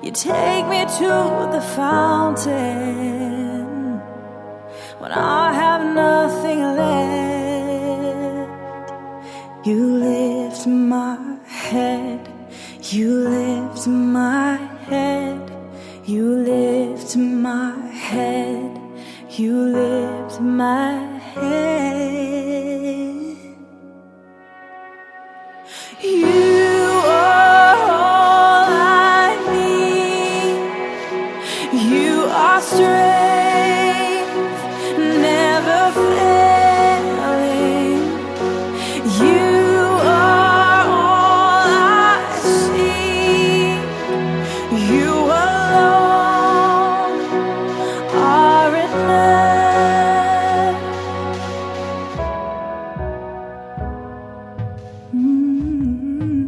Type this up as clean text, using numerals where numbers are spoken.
You take me to the fountain when I have nothing left. You lift my head, you lift my head, you lift my head, you lift my head.